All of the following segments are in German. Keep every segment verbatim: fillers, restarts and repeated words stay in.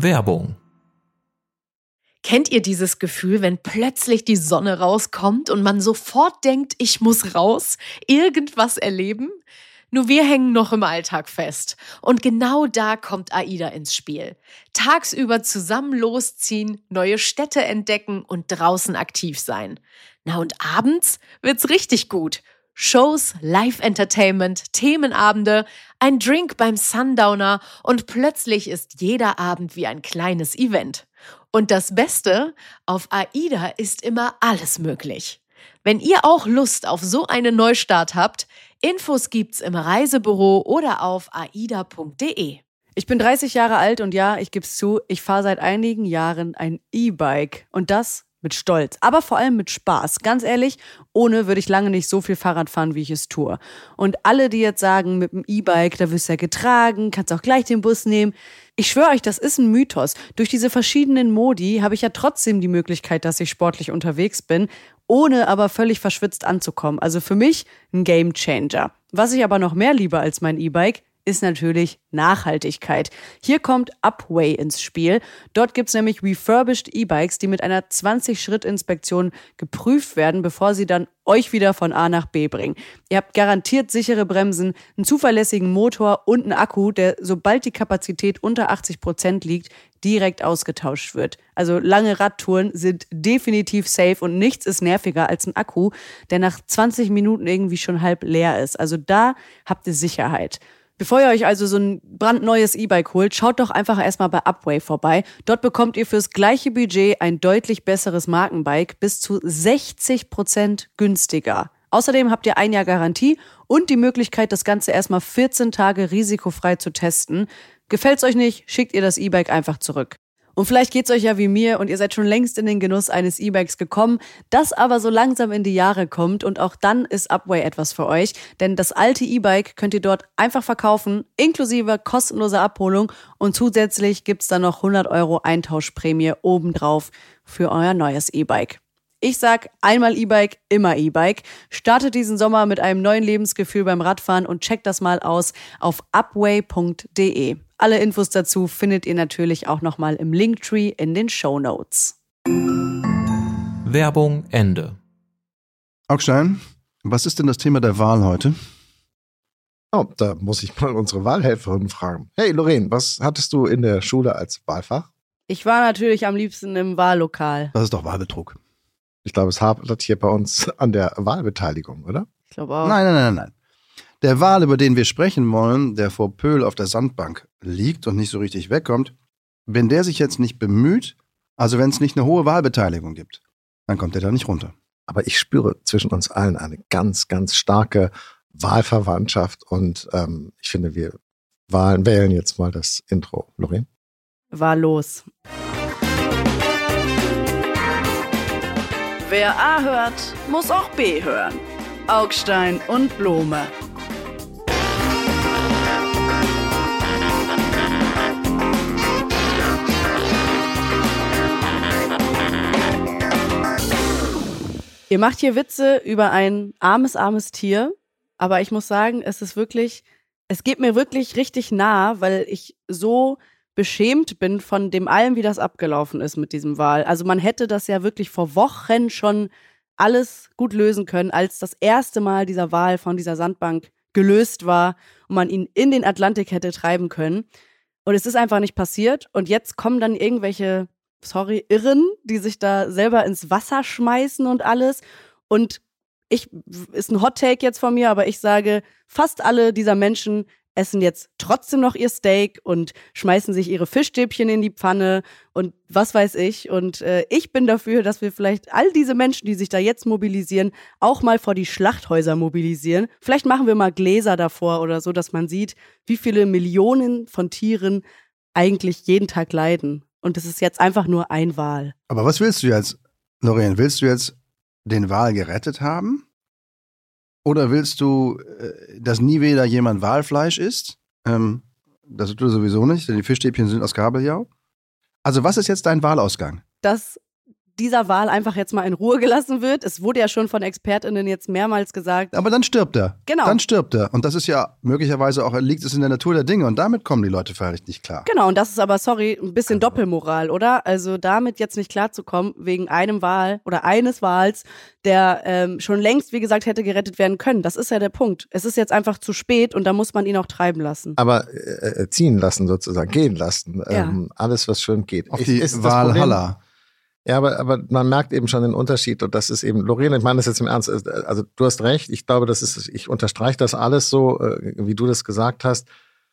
Werbung. Kennt ihr dieses Gefühl, wenn plötzlich die Sonne rauskommt und man sofort denkt, ich muss raus, irgendwas erleben? Nur wir hängen noch im Alltag fest. Und genau da kommt AIDA ins Spiel. Tagsüber zusammen losziehen, neue Städte entdecken und draußen aktiv sein. Na und abends wird's richtig gut. Shows, Live-Entertainment, Themenabende, ein Drink beim Sundowner und plötzlich ist jeder Abend wie ein kleines Event. Und das Beste, auf AIDA ist immer alles möglich. Wenn ihr auch Lust auf so einen Neustart habt, Infos gibt's im Reisebüro oder auf aida punkt de. Ich bin dreißig Jahre alt und ja, ich geb's zu, ich fahre seit einigen Jahren ein E-Bike. Und das mit Stolz, aber vor allem mit Spaß. Ganz ehrlich, ohne würde ich lange nicht so viel Fahrrad fahren, wie ich es tue. Und alle, die jetzt sagen, mit dem E-Bike, da wirst du ja getragen, kannst auch gleich den Bus nehmen. Ich schwöre euch, das ist ein Mythos. Durch diese verschiedenen Modi habe ich ja trotzdem die Möglichkeit, dass ich sportlich unterwegs bin, ohne aber völlig verschwitzt anzukommen. Also für mich ein Gamechanger. Was ich aber noch mehr liebe als mein E-Bike, ist natürlich Nachhaltigkeit. Hier kommt Upway ins Spiel. Dort gibt's nämlich refurbished E-Bikes, die mit einer zwanzig-Schritt-Inspektion geprüft werden, bevor sie dann euch wieder von A nach B bringen. Ihr habt garantiert sichere Bremsen, einen zuverlässigen Motor und einen Akku, der, sobald die Kapazität unter achtzig Prozent liegt, direkt ausgetauscht wird. Also lange Radtouren sind definitiv safe und nichts ist nerviger als ein Akku, der nach zwanzig Minuten irgendwie schon halb leer ist. Also da habt ihr Sicherheit. Bevor ihr euch also so ein brandneues E-Bike holt, schaut doch einfach erstmal bei Upway vorbei. Dort bekommt ihr fürs gleiche Budget ein deutlich besseres Markenbike bis zu sechzig Prozent günstiger. Außerdem habt ihr ein Jahr Garantie und die Möglichkeit, das Ganze erstmal vierzehn Tage risikofrei zu testen. Gefällt's euch nicht, schickt ihr das E-Bike einfach zurück. Und vielleicht geht's euch ja wie mir und ihr seid schon längst in den Genuss eines E-Bikes gekommen, das aber so langsam in die Jahre kommt und auch dann ist Upway etwas für euch, denn das alte E-Bike könnt ihr dort einfach verkaufen, inklusive kostenloser Abholung und zusätzlich gibt's dann noch hundert Euro Eintauschprämie obendrauf für euer neues E-Bike. Ich sag, einmal E-Bike, immer E-Bike. Startet diesen Sommer mit einem neuen Lebensgefühl beim Radfahren und checkt das mal aus auf upway punkt de. Alle Infos dazu findet ihr natürlich auch nochmal im Linktree in den Shownotes. Werbung Ende. Augstein, was ist denn das Thema der Wahl heute? Oh, da muss ich mal unsere Wahlhelferin fragen. Hey Lorraine, was hattest du in der Schule als Wahlfach? Ich war natürlich am liebsten im Wahllokal. Das ist doch Wahlbetrug. Ich glaube, es hapert hier bei uns an der Wahlbeteiligung, oder? Ich glaube auch. Nein, nein, nein, nein. Der Wal, über den wir sprechen wollen, der vor Pöhl auf der Sandbank liegt und nicht so richtig wegkommt, wenn der sich jetzt nicht bemüht, also wenn es nicht eine hohe Wahlbeteiligung gibt, dann kommt er da nicht runter. Aber ich spüre zwischen uns allen eine ganz, ganz starke Wahlverwandtschaft und ähm, ich finde, wir Wahlen wählen jetzt mal das Intro. Lorraine? Wahllos. Wer A hört, muss auch B hören. Augstein und Blome. Ihr macht hier Witze über ein armes, armes Tier, aber ich muss sagen, es ist wirklich, es geht mir wirklich richtig nah, weil ich so beschämt bin von dem allem, wie das abgelaufen ist mit diesem Wahl. Also man hätte das ja wirklich vor Wochen schon alles gut lösen können, als das erste Mal dieser Wal von dieser Sandbank gelöst war und man ihn in den Atlantik hätte treiben können. Und es ist einfach nicht passiert. Und jetzt kommen dann irgendwelche, sorry, Irren, die sich da selber ins Wasser schmeißen und alles. Und ich, ist ein Hot-Take jetzt von mir, aber ich sage, fast alle dieser Menschen essen jetzt trotzdem noch ihr Steak und schmeißen sich ihre Fischstäbchen in die Pfanne und was weiß ich. Und äh, ich bin dafür, dass wir vielleicht all diese Menschen, die sich da jetzt mobilisieren, auch mal vor die Schlachthäuser mobilisieren. Vielleicht machen wir mal Gläser davor oder so, dass man sieht, wie viele Millionen von Tieren eigentlich jeden Tag leiden. Und es ist jetzt einfach nur ein Wal. Aber was willst du jetzt, Lorraine? Willst du jetzt den Wal gerettet haben? Oder willst du, dass nie wieder jemand Walfleisch isst? Ähm, das tut er sowieso nicht, denn die Fischstäbchen sind aus Kabeljau. Also was ist jetzt dein Wahlausgang? Dass dieser Wal einfach jetzt mal in Ruhe gelassen wird. Es wurde ja schon von ExpertInnen jetzt mehrmals gesagt. Aber dann stirbt er. Genau. Dann stirbt er. Und das ist ja möglicherweise auch, liegt es in der Natur der Dinge. Und damit kommen die Leute vielleicht nicht klar. Genau, und das ist aber, sorry, ein bisschen also. Doppelmoral, oder? Also damit jetzt nicht klarzukommen, wegen einem Wal oder eines Wals, der ähm, schon längst, wie gesagt, hätte gerettet werden können. Das ist ja der Punkt. Es ist jetzt einfach zu spät und da muss man ihn auch treiben lassen. Aber äh, ziehen lassen sozusagen, gehen lassen. Ja. Ähm, alles, was schwimmt, geht. Auf die Walhalla. Ja, aber, aber man merkt eben schon den Unterschied und das ist eben, Lorena, ich meine das jetzt im Ernst, also du hast recht, ich glaube, das ist, ich unterstreiche das alles so, wie du das gesagt hast.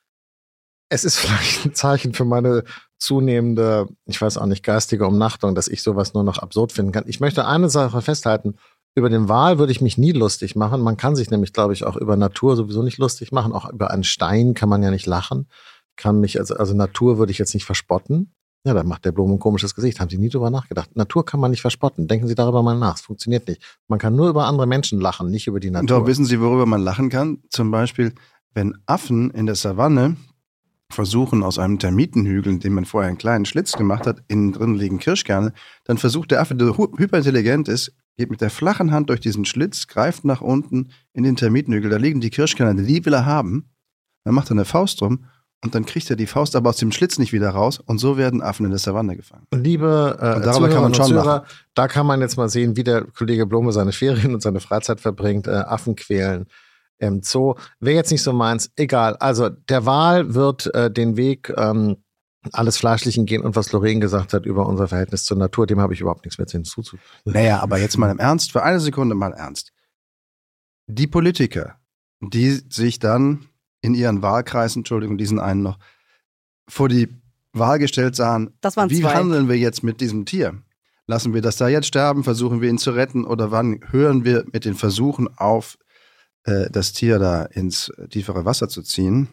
Es ist vielleicht ein Zeichen für meine zunehmende, ich weiß auch nicht, geistige Umnachtung, dass ich sowas nur noch absurd finden kann. Ich möchte eine Sache festhalten, über den Wal würde ich mich nie lustig machen. Man kann sich nämlich, glaube ich, auch über Natur sowieso nicht lustig machen, auch über einen Stein kann man ja nicht lachen. Kann mich, also, also Natur würde ich jetzt nicht verspotten. Ja, da macht der Blum ein komisches Gesicht. Haben Sie nie drüber nachgedacht? Natur kann man nicht verspotten. Denken Sie darüber mal nach. Es funktioniert nicht. Man kann nur über andere Menschen lachen, nicht über die Natur. Doch, wissen Sie, worüber man lachen kann? Zum Beispiel, wenn Affen in der Savanne versuchen, aus einem Termitenhügel, in dem man vorher einen kleinen Schlitz gemacht hat, innen drin liegen Kirschkerne, dann versucht der Affe, der hyperintelligent ist, geht mit der flachen Hand durch diesen Schlitz, greift nach unten in den Termitenhügel, da liegen die Kirschkerne, die will er haben. Dann macht er eine Faust drum. Und dann kriegt er die Faust aber aus dem Schlitz nicht wieder raus und so werden Affen in der Savanne gefangen. Liebe äh, und darüber kann man schon Zuhörer, da kann man jetzt mal sehen, wie der Kollege Blume seine Ferien und seine Freizeit verbringt, äh, Affen quälen im Zoo. Wäre jetzt nicht so meins, egal. Also der Wal wird äh, den Weg ähm, alles Fleischlichen gehen und was Lorraine gesagt hat über unser Verhältnis zur Natur, dem habe ich überhaupt nichts mehr hinzuzufügen. Naja, aber jetzt mal im Ernst, für eine Sekunde mal ernst. Die Politiker, die sich dann in ihren Wahlkreisen, Entschuldigung, diesen einen noch, vor die Wahl gestellt sahen, das waren wie zwei. handeln wir jetzt mit diesem Tier? Lassen wir das da jetzt sterben, versuchen wir ihn zu retten oder wann hören wir mit den Versuchen auf, äh, das Tier da ins tiefere Wasser zu ziehen?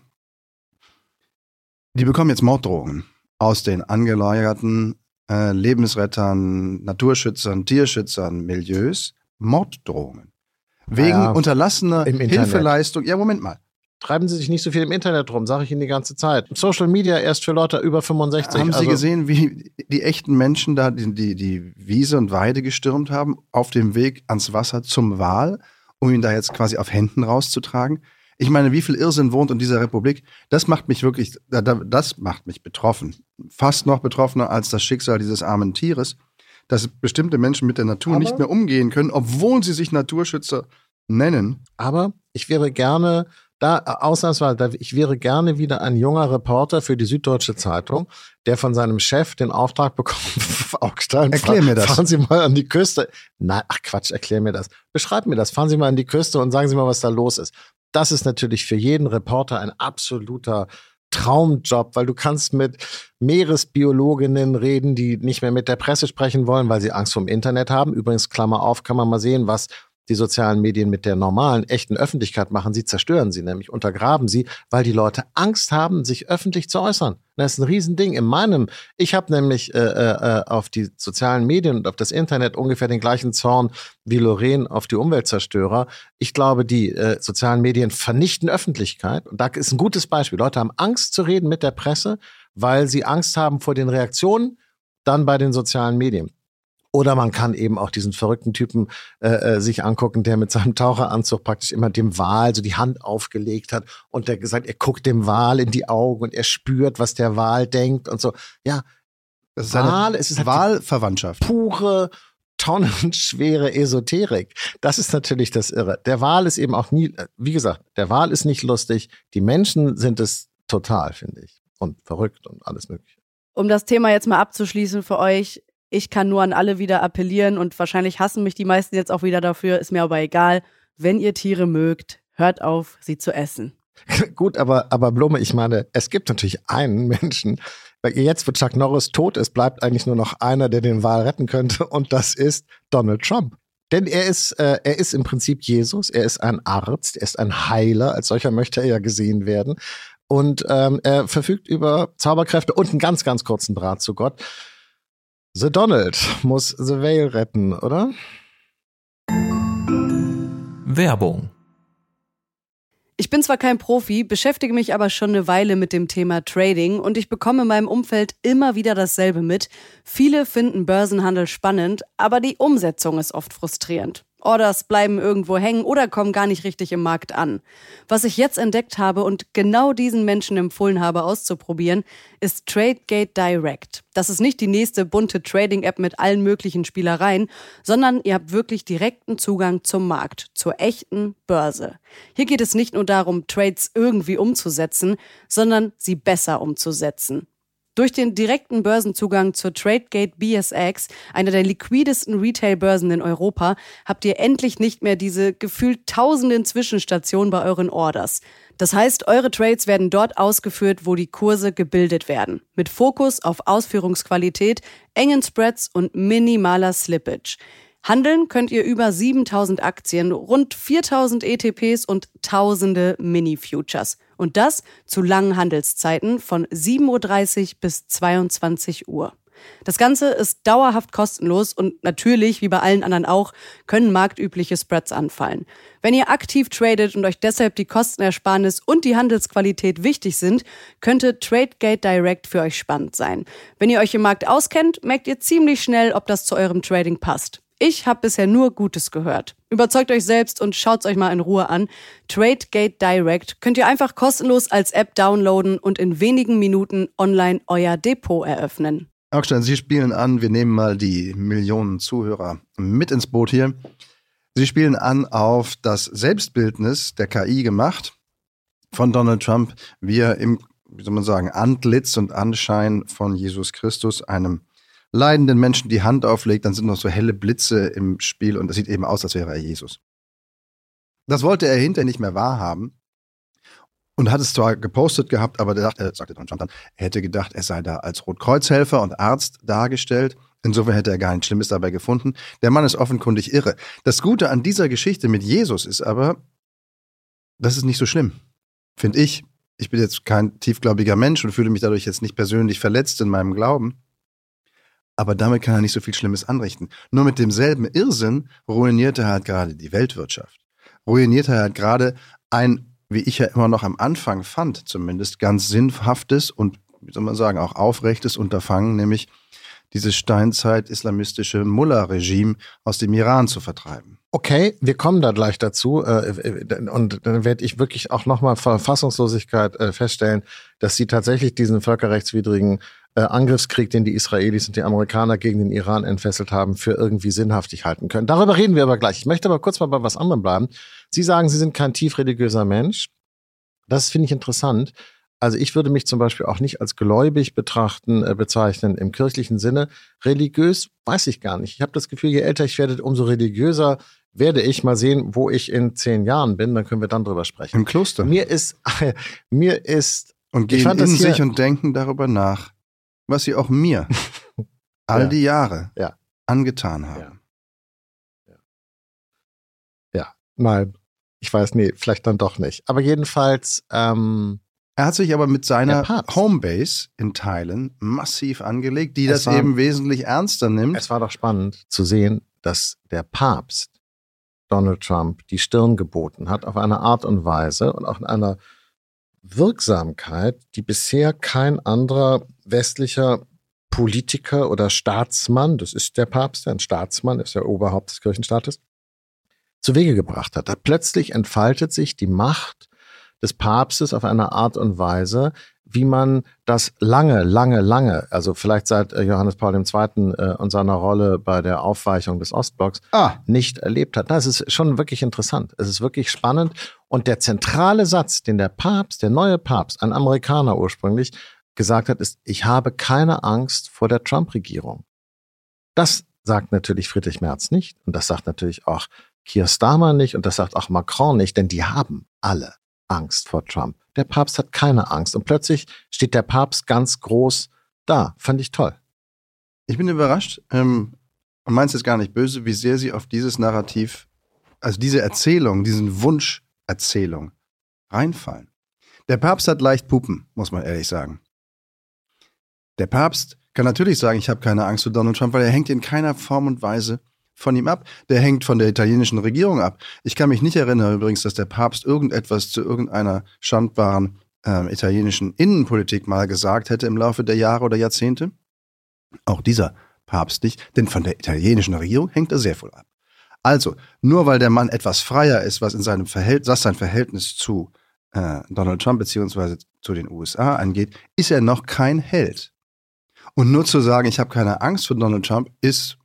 Die bekommen jetzt Morddrohungen aus den angelagerten äh, Lebensrettern, Naturschützern, Tierschützern, Milieus. Morddrohungen. Wegen ja, unterlassener Hilfeleistung. Ja, Moment mal. Treiben Sie sich nicht so viel im Internet rum, sage ich Ihnen die ganze Zeit. Social Media erst für Leute über fünfundsechzig. Haben Sie also gesehen, wie die echten Menschen da die, die, die Wiese und Weide gestürmt haben, auf dem Weg ans Wasser zum Wal, um ihn da jetzt quasi auf Händen rauszutragen? Ich meine, wie viel Irrsinn wohnt in dieser Republik? Das macht mich wirklich, das macht mich betroffen. Fast noch betroffener als das Schicksal dieses armen Tieres, dass bestimmte Menschen mit der Natur aber nicht mehr umgehen können, obwohl sie sich Naturschützer nennen. Aber ich wäre gerne Da, ausnahmsweise, ich wäre gerne wieder ein junger Reporter für die Süddeutsche Zeitung, der von seinem Chef den Auftrag bekommt, Augstein, erklär mir das. Fahren Sie mal an die Küste. Nein, ach Quatsch, erklär mir das. Beschreib mir das. Fahren Sie mal an die Küste und sagen Sie mal, was da los ist. Das ist natürlich für jeden Reporter ein absoluter Traumjob, weil du kannst mit Meeresbiologinnen reden, die nicht mehr mit der Presse sprechen wollen, weil sie Angst vor dem Internet haben. Übrigens, Klammer auf, kann man mal sehen, was die sozialen Medien mit der normalen, echten Öffentlichkeit machen. Sie zerstören sie nämlich, untergraben sie, weil die Leute Angst haben, sich öffentlich zu äußern. Das ist ein Riesending. In meinem, ich habe nämlich äh, äh, auf die sozialen Medien und auf das Internet ungefähr den gleichen Zorn wie Lorraine auf die Umweltzerstörer. Ich glaube, die äh, sozialen Medien vernichten Öffentlichkeit. Und da ist ein gutes Beispiel. Leute haben Angst zu reden mit der Presse, weil sie Angst haben vor den Reaktionen dann bei den sozialen Medien. Oder man kann eben auch diesen verrückten Typen äh, sich angucken, der mit seinem Taucheranzug praktisch immer dem Wal so die Hand aufgelegt hat und der gesagt, er guckt dem Wal in die Augen und er spürt, was der Wal denkt und so. Ja, das ist Wal, eine es ist halt Walverwandtschaft. Pure, tonnenschwere Esoterik. Das ist natürlich das Irre. Der Wal ist eben auch nie, wie gesagt, der Wal ist nicht lustig. Die Menschen sind es total, finde ich. Und verrückt und alles Mögliche. Um das Thema jetzt mal abzuschließen für euch, ich kann nur an alle wieder appellieren und wahrscheinlich hassen mich die meisten jetzt auch wieder dafür, ist mir aber egal. Wenn ihr Tiere mögt, hört auf, sie zu essen. Gut, aber, aber Blume, ich meine, es gibt natürlich einen Menschen, weil jetzt, wo Chuck Norris tot ist, bleibt eigentlich nur noch einer, der den Wal retten könnte und das ist Donald Trump. Denn er ist, äh, er ist im Prinzip Jesus, er ist ein Arzt, er ist ein Heiler, als solcher möchte er ja gesehen werden und ähm, er verfügt über Zauberkräfte und einen ganz, ganz kurzen Draht zu Gott. The Donald muss The Whale retten, oder? Werbung. Ich Ich bin zwar kein Profi, beschäftige mich aber schon eine Weile mit dem Thema Trading und ich bekomme in meinem Umfeld immer wieder dasselbe mit. Viele finden Börsenhandel spannend, aber die Umsetzung ist oft frustrierend. Orders bleiben irgendwo hängen oder kommen gar nicht richtig im Markt an. Was ich jetzt entdeckt habe und genau diesen Menschen empfohlen habe auszuprobieren, ist TradeGate Direct. Das ist nicht die nächste bunte Trading-App mit allen möglichen Spielereien, sondern ihr habt wirklich direkten Zugang zum Markt, zur echten Börse. Hier geht es nicht nur darum, Trades irgendwie umzusetzen, sondern sie besser umzusetzen. Durch den direkten Börsenzugang zur TradeGate B S X, einer der liquidesten Retail-Börsen in Europa, habt ihr endlich nicht mehr diese gefühlt tausenden Zwischenstationen bei euren Orders. Das heißt, eure Trades werden dort ausgeführt, wo die Kurse gebildet werden. Mit Fokus auf Ausführungsqualität, engen Spreads und minimaler Slippage. Handeln könnt ihr über siebentausend Aktien, rund viertausend E T Ps und tausende Mini-Futures. Und das zu langen Handelszeiten von sieben Uhr dreißig bis zweiundzwanzig Uhr. Das Ganze ist dauerhaft kostenlos und natürlich, wie bei allen anderen auch, können marktübliche Spreads anfallen. Wenn ihr aktiv tradet und euch deshalb die Kostenersparnis und die Handelsqualität wichtig sind, könnte TradeGate Direct für euch spannend sein. Wenn ihr euch im Markt auskennt, merkt ihr ziemlich schnell, ob das zu eurem Trading passt. Ich habe bisher nur Gutes gehört. Überzeugt euch selbst und schaut's euch mal in Ruhe an. TradeGate Direct könnt ihr einfach kostenlos als App downloaden und in wenigen Minuten online euer Depot eröffnen. Augstein, Sie spielen an, wir nehmen mal die Millionen Zuhörer mit ins Boot hier. Sie spielen an auf das Selbstbildnis der K I gemacht von Donald Trump, wie er im, wie soll man sagen, Antlitz und Anschein von Jesus Christus, einem leidenden Menschen, die Hand auflegt, dann sind noch so helle Blitze im Spiel und das sieht eben aus, als wäre er Jesus. Das wollte er hinterher nicht mehr wahrhaben und hat es zwar gepostet gehabt, aber der dachte, äh, sagte Donald Trump dann, er hätte gedacht, er sei da als Rotkreuzhelfer und Arzt dargestellt. Insofern hätte er gar nichts Schlimmes dabei gefunden. Der Mann ist offenkundig irre. Das Gute an dieser Geschichte mit Jesus ist aber, das ist nicht so schlimm, finde ich. Ich bin jetzt kein tiefgläubiger Mensch und fühle mich dadurch jetzt nicht persönlich verletzt in meinem Glauben. Aber damit kann er nicht so viel Schlimmes anrichten. Nur mit demselben Irrsinn ruiniert er halt gerade die Weltwirtschaft. Ruiniert er halt gerade ein, wie ich ja immer noch am Anfang fand, zumindest ganz sinnhaftes und, wie soll man sagen, auch aufrechtes Unterfangen, nämlich dieses steinzeit-islamistische Mullah-Regime aus dem Iran zu vertreiben. Okay, wir kommen da gleich dazu und dann werde ich wirklich auch nochmal Verfassungslosigkeit feststellen, dass sie tatsächlich diesen völkerrechtswidrigen Angriffskrieg, den die Israelis und die Amerikaner gegen den Iran entfesselt haben, für irgendwie sinnhaftig halten können. Darüber reden wir aber gleich. Ich möchte aber kurz mal bei was anderem bleiben. Sie sagen, Sie sind kein tief religiöser Mensch. Das finde ich interessant. Also ich würde mich zum Beispiel auch nicht als gläubig betrachten, äh, bezeichnen im kirchlichen Sinne. Religiös weiß ich gar nicht. Ich habe das Gefühl, je älter ich werde, umso religiöser werde ich. Mal sehen, wo ich in zehn Jahren bin. Dann können wir dann drüber sprechen. Im Kloster. Mir ist, mir ist und gehen in sich und denken darüber nach, was sie auch mir all ja. die Jahre ja. angetan haben. Ja. Ja. ja, nein, ich weiß, nee, vielleicht dann doch nicht. Aber jedenfalls, ähm, er hat sich aber mit seiner Homebase in Teilen massiv angelegt, die es das war, eben wesentlich ernster nimmt. Es war doch spannend zu sehen, dass der Papst Donald Trump die Stirn geboten hat auf eine Art und Weise und auch in einer Wirksamkeit, die bisher kein anderer westlicher Politiker oder Staatsmann, das ist der Papst, ein Staatsmann, ist der Oberhaupt des Kirchenstaates, zu Wege gebracht hat. Da plötzlich entfaltet sich die Macht des Papstes auf eine Art und Weise, wie man das lange, lange, lange, also vielleicht seit Johannes Paul der Zweite. Äh, und seiner Rolle bei der Aufweichung des Ostblocks ah. nicht erlebt hat. Das ist schon wirklich interessant. Es ist wirklich spannend. Und der zentrale Satz, den der Papst, der neue Papst, ein Amerikaner ursprünglich, gesagt hat, ist, ich habe keine Angst vor der Trump-Regierung. Das sagt natürlich Friedrich Merz nicht. Und das sagt natürlich auch Keir Starmer nicht. Und das sagt auch Macron nicht, denn die haben alle Angst vor Trump. Der Papst hat keine Angst. Und plötzlich steht der Papst ganz groß da. Fand ich toll. Ich bin überrascht, ähm, und meinst es gar nicht böse, wie sehr Sie auf dieses Narrativ, also diese Erzählung, diesen Wunscherzählung reinfallen. Der Papst hat leicht Pupen, muss man ehrlich sagen. Der Papst kann natürlich sagen, ich habe keine Angst vor Donald Trump, weil er hängt in keiner Form und Weise von ihm ab. Der hängt von der italienischen Regierung ab. Ich kann mich nicht erinnern übrigens, dass der Papst irgendetwas zu irgendeiner schandbaren äh, italienischen Innenpolitik mal gesagt hätte im Laufe der Jahre oder Jahrzehnte. Auch dieser Papst nicht, denn von der italienischen Regierung hängt er sehr wohl ab. Also, nur weil der Mann etwas freier ist, was in seinem Verhältnis, was sein Verhältnis zu äh, Donald Trump beziehungsweise zu den U S A angeht, ist er noch kein Held. Und nur zu sagen, ich habe keine Angst vor Donald Trump, ist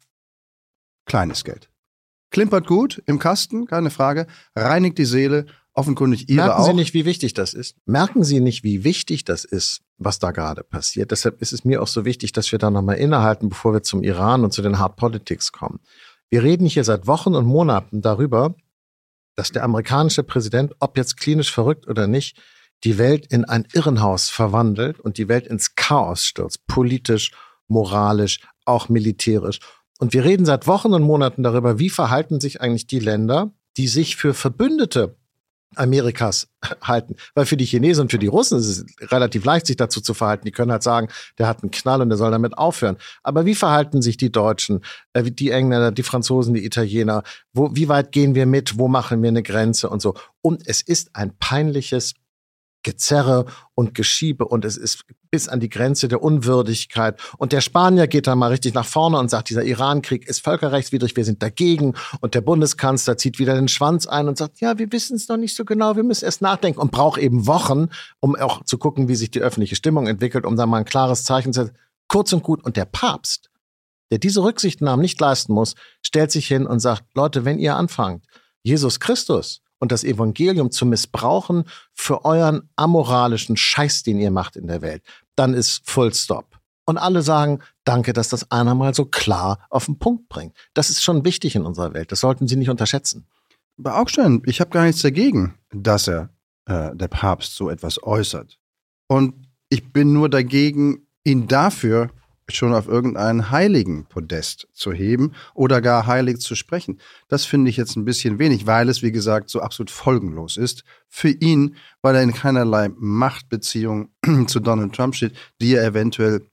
kleines Geld. Klimpert gut im Kasten, keine Frage, reinigt die Seele, offenkundig ihre Merken auch. Sie nicht, wie wichtig das ist? Merken Sie nicht, wie wichtig das ist, was da gerade passiert? Deshalb ist es mir auch so wichtig, dass wir da nochmal innehalten, bevor wir zum Iran und zu den Hard Politics kommen. Wir reden hier seit Wochen und Monaten darüber, dass der amerikanische Präsident, ob jetzt klinisch verrückt oder nicht, die Welt in ein Irrenhaus verwandelt und die Welt ins Chaos stürzt, politisch, moralisch, auch militärisch. Und wir reden seit Wochen und Monaten darüber, wie verhalten sich eigentlich die Länder, die sich für Verbündete Amerikas halten. Weil für die Chinesen und für die Russen ist es relativ leicht, sich dazu zu verhalten. Die können halt sagen, der hat einen Knall und der soll damit aufhören. Aber wie verhalten sich die Deutschen, äh, die Engländer, die Franzosen, die Italiener? Wo, wie weit gehen wir mit? Wo machen wir eine Grenze und so? Und es ist ein peinliches Gezerre und Geschiebe und es ist bis an die Grenze der Unwürdigkeit. Und der Spanier geht da mal richtig nach vorne und sagt, dieser Iran-Krieg ist völkerrechtswidrig, wir sind dagegen. Und der Bundeskanzler zieht wieder den Schwanz ein und sagt, ja, wir wissen es noch nicht so genau, wir müssen erst nachdenken und braucht eben Wochen, um auch zu gucken, wie sich die öffentliche Stimmung entwickelt, um da mal ein klares Zeichen zu setzen. Kurz und gut. Und der Papst, der diese Rücksichtnahmen nicht leisten muss, stellt sich hin und sagt, Leute, wenn ihr anfangt, Jesus Christus und das Evangelium zu missbrauchen für euren amoralischen Scheiß, den ihr macht in der Welt, dann ist Full Stop. Und alle sagen, danke, dass das einer mal so klar auf den Punkt bringt. Das ist schon wichtig in unserer Welt. Das sollten Sie nicht unterschätzen. Bei Augstein, ich habe gar nichts dagegen, dass er, äh, der Papst, so etwas äußert. Und ich bin nur dagegen, ihn dafür schon auf irgendeinen heiligen Podest zu heben oder gar heilig zu sprechen. Das finde ich jetzt ein bisschen wenig, weil es, wie gesagt, so absolut folgenlos ist für ihn, weil er in keinerlei Machtbeziehung zu Donald Trump steht, die er eventuell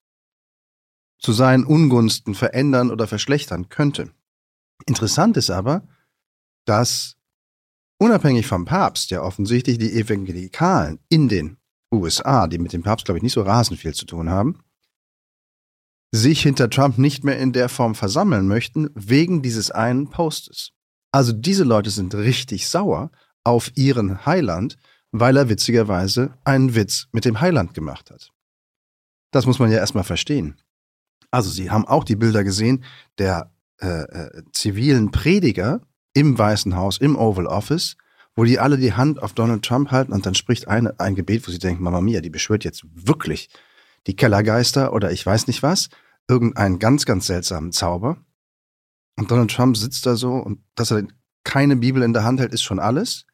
zu seinen Ungunsten verändern oder verschlechtern könnte. Interessant ist aber, dass unabhängig vom Papst ja offensichtlich die Evangelikalen in den U S A, die mit dem Papst, glaube ich, nicht so rasend viel zu tun haben, sich hinter Trump nicht mehr in der Form versammeln möchten, wegen dieses einen Postes. Also diese Leute sind richtig sauer auf ihren Heiland, weil er witzigerweise einen Witz mit dem Heiland gemacht hat. Das muss man ja erstmal verstehen. Also sie haben auch die Bilder gesehen der äh, äh, zivilen Prediger im Weißen Haus, im Oval Office, wo die alle die Hand auf Donald Trump halten und dann spricht eine ein Gebet, wo sie denken, Mama Mia, die beschwört jetzt wirklich die Kellergeister oder ich weiß nicht was, irgendeinen ganz, ganz seltsamen Zauber. Und Donald Trump sitzt da so und dass er keine Bibel in der Hand hält, ist schon alles.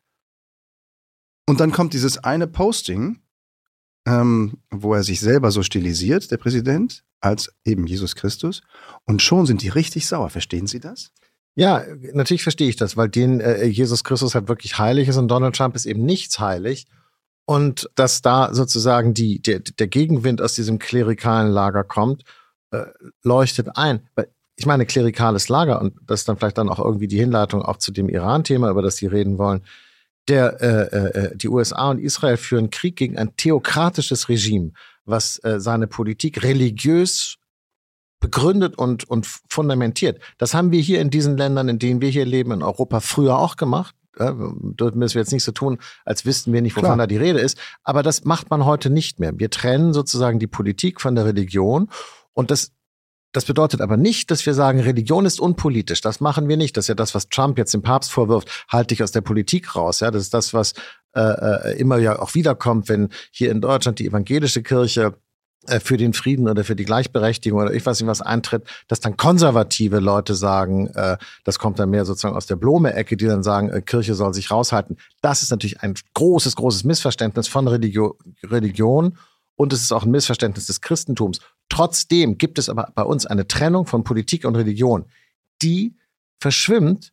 Und dann kommt dieses eine Posting, ähm, wo er sich selber so stilisiert, der Präsident, als eben Jesus Christus. Und schon sind die richtig sauer. Verstehen Sie das? Ja, natürlich verstehe ich das, weil den äh, Jesus Christus halt wirklich heilig ist und Donald Trump ist eben nichts heilig. Und dass da sozusagen die, der, der Gegenwind aus diesem klerikalen Lager kommt, äh, leuchtet ein. Weil ich meine, klerikales Lager, und das ist dann vielleicht dann auch irgendwie die Hinleitung auch zu dem Iran-Thema, über das Sie reden wollen, der, äh, äh, die U S A und Israel führen Krieg gegen ein theokratisches Regime, was äh, seine Politik religiös begründet und, und fundamentiert. Das haben wir hier in diesen Ländern, in denen wir hier leben, in Europa früher auch gemacht. Ja, dort müssen wir jetzt nicht so tun, als wüssten wir nicht, wovon Klar. da die Rede ist. Aber das macht man heute nicht mehr. Wir trennen sozusagen die Politik von der Religion. Und das, das bedeutet aber nicht, dass wir sagen, Religion ist unpolitisch. Das machen wir nicht. Das ist ja das, was Trump jetzt dem Papst vorwirft. Halt dich aus der Politik raus. Ja, das ist das, was äh, immer ja auch wiederkommt, wenn hier in Deutschland die evangelische Kirche für den Frieden oder für die Gleichberechtigung oder ich weiß nicht was eintritt, dass dann konservative Leute sagen, äh, das kommt dann mehr sozusagen aus der Blome-Ecke, die dann sagen, äh, Kirche soll sich raushalten. Das ist natürlich ein großes, großes Missverständnis von Religio- Religion und es ist auch ein Missverständnis des Christentums. Trotzdem gibt es aber bei uns eine Trennung von Politik und Religion, die verschwimmt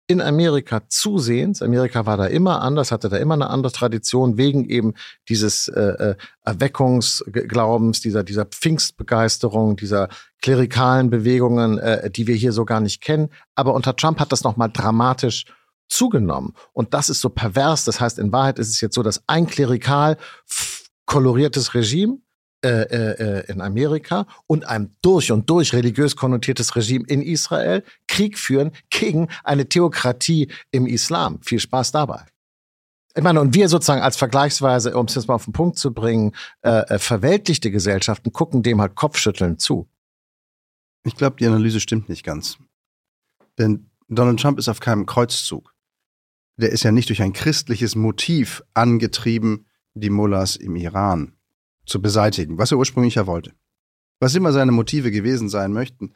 in Amerika zusehends, Amerika war da immer anders, hatte da immer eine andere Tradition, wegen eben dieses äh, Erweckungsglaubens, dieser, dieser Pfingstbegeisterung, dieser klerikalen Bewegungen, äh, die wir hier so gar nicht kennen. Aber unter Trump hat das nochmal dramatisch zugenommen. Und das ist so pervers. Das heißt, in Wahrheit ist es jetzt so, dass ein klerikal koloriertes Regime äh, äh, in Amerika und ein durch und durch religiös konnotiertes Regime in Israel Krieg führen gegen eine Theokratie im Islam. Viel Spaß dabei. Ich meine, und wir sozusagen als vergleichsweise, um es jetzt mal auf den Punkt zu bringen, äh, verweltlichte Gesellschaften gucken dem halt kopfschüttelnd zu. Ich glaube, die Analyse stimmt nicht ganz. Denn Donald Trump ist auf keinem Kreuzzug. Der ist ja nicht durch ein christliches Motiv angetrieben, die Mullahs im Iran zu beseitigen, was er ursprünglich ja wollte. Was immer seine Motive gewesen sein möchten,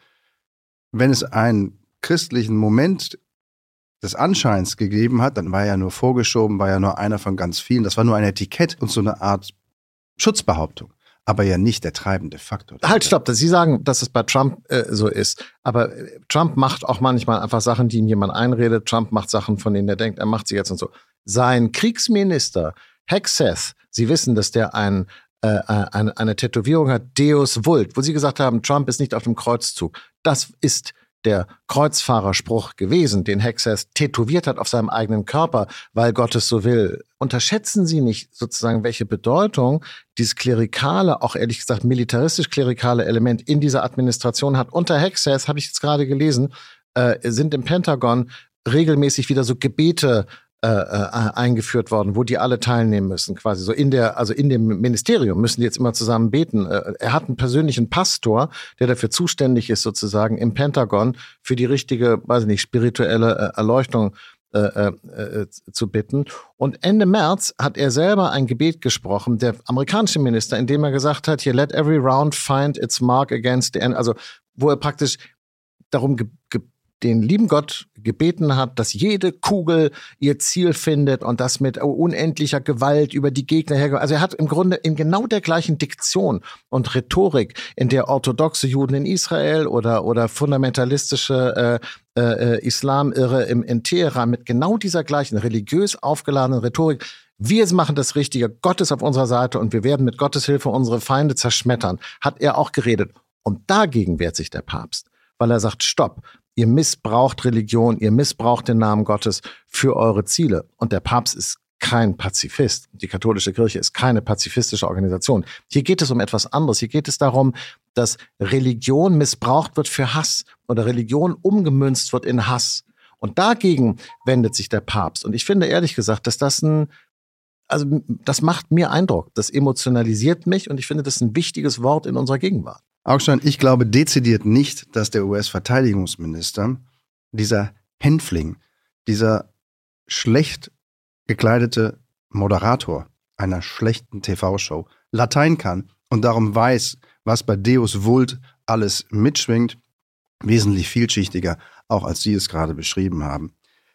wenn es einen christlichen Moment des Anscheins gegeben hat, dann war er ja nur vorgeschoben, war ja nur einer von ganz vielen. Das war nur ein Etikett und so eine Art Schutzbehauptung. Aber ja nicht der treibende Faktor. Halt, stopp. Sie sagen, dass es bei Trump äh, so ist. Aber äh, Trump macht auch manchmal einfach Sachen, die ihm jemand einredet. Trump macht Sachen, von denen er denkt, er macht sie jetzt und so. Sein Kriegsminister, Hegseth, Sie wissen, dass der ein, äh, eine, eine Tätowierung hat, Deus Vult, wo Sie gesagt haben, Trump ist nicht auf dem Kreuzzug. Das ist der Kreuzfahrerspruch gewesen, den Hegseth tätowiert hat auf seinem eigenen Körper, weil Gott es so will. Unterschätzen Sie nicht sozusagen, welche Bedeutung dieses klerikale, auch ehrlich gesagt militaristisch-klerikale Element in dieser Administration hat. Unter Hegseth, habe ich jetzt gerade gelesen, äh, sind im Pentagon regelmäßig wieder so Gebete äh, äh, eingeführt worden, wo die alle teilnehmen müssen, quasi so in der, also in dem Ministerium müssen die jetzt immer zusammen beten. Äh, er hat einen persönlichen Pastor, der dafür zuständig ist, sozusagen im Pentagon für die richtige, weiß ich nicht, spirituelle äh, Erleuchtung äh, äh, zu bitten. Und Ende März hat er selber ein Gebet gesprochen, der amerikanische Minister, in dem er gesagt hat, hier, let every round find its mark against the end, also wo er praktisch darum ge- ge- den lieben Gott gebeten hat, dass jede Kugel ihr Ziel findet und das mit unendlicher Gewalt über die Gegner hergeht. Also er hat im Grunde in genau der gleichen Diktion und Rhetorik, in der orthodoxe Juden in Israel oder oder fundamentalistische äh, äh, Islam-Irre im in Teheran mit genau dieser gleichen religiös aufgeladenen Rhetorik. Wir machen das Richtige, Gott ist auf unserer Seite und wir werden mit Gottes Hilfe unsere Feinde zerschmettern, hat er auch geredet. Und dagegen wehrt sich der Papst, weil er sagt, stopp, ihr missbraucht Religion, ihr missbraucht den Namen Gottes für eure Ziele. Und der Papst ist kein Pazifist. Die katholische Kirche ist keine pazifistische Organisation. Hier geht es um etwas anderes. Hier geht es darum, dass Religion missbraucht wird für Hass oder Religion umgemünzt wird in Hass. Und dagegen wendet sich der Papst. Und ich finde ehrlich gesagt, dass das ein, also das macht mir Eindruck. Das emotionalisiert mich und ich finde, das ist ein wichtiges Wort in unserer Gegenwart. Augstein, ich glaube dezidiert nicht, dass der U S-Verteidigungsminister, dieser Hänfling, dieser schlecht gekleidete Moderator einer schlechten T V-Show Latein kann und darum weiß, was bei Deus Vult alles mitschwingt, wesentlich vielschichtiger, auch als Sie es gerade beschrieben haben.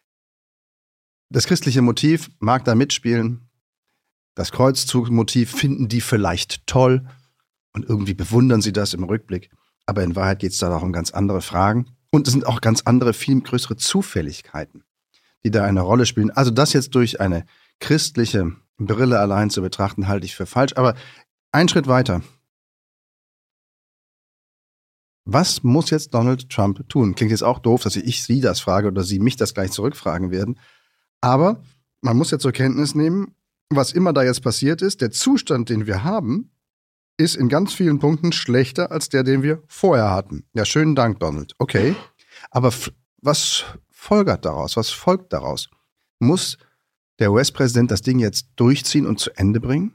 Das christliche Motiv mag da mitspielen, das Kreuzzugmotiv finden die vielleicht toll, und irgendwie bewundern sie das im Rückblick. Aber in Wahrheit geht es da auch um ganz andere Fragen. Und es sind auch ganz andere, viel größere Zufälligkeiten, die da eine Rolle spielen. Also das jetzt durch eine christliche Brille allein zu betrachten, halte ich für falsch. Aber einen Schritt weiter. Was muss jetzt Donald Trump tun? Klingt jetzt auch doof, dass ich Sie das frage oder Sie mich das gleich zurückfragen werden. Aber man muss ja zur Kenntnis nehmen, was immer da jetzt passiert ist, der Zustand, den wir haben, ist in ganz vielen Punkten schlechter als der, den wir vorher hatten. Ja, schönen Dank, Donald. Okay. Aber f- was folgert daraus? Was folgt daraus? Muss der U S-Präsident das Ding jetzt durchziehen und zu Ende bringen?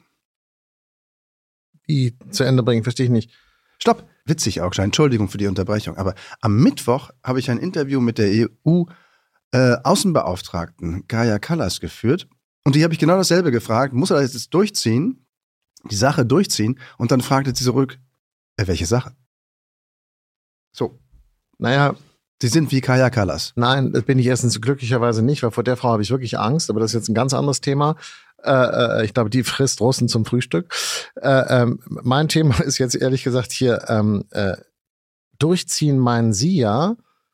Wie zu Ende bringen, verstehe ich nicht. Stopp. Witzig, Augstein. Entschuldigung für die Unterbrechung. Aber am Mittwoch habe ich ein Interview mit der E U-Außenbeauftragten Kaja Kallas geführt. Und die habe ich genau dasselbe gefragt. Muss er das jetzt durchziehen? Die Sache durchziehen und dann fragte sie zurück, äh, welche Sache? So. Naja, Sie sind wie Kaja Kallas. nein, das bin ich erstens glücklicherweise nicht, weil vor der Frau habe ich wirklich Angst, aber das ist jetzt ein ganz anderes Thema. Äh, ich glaube, die frisst Russen zum Frühstück. Äh, ähm, mein Thema ist jetzt ehrlich gesagt hier, ähm, äh, durchziehen meinen Sie ja,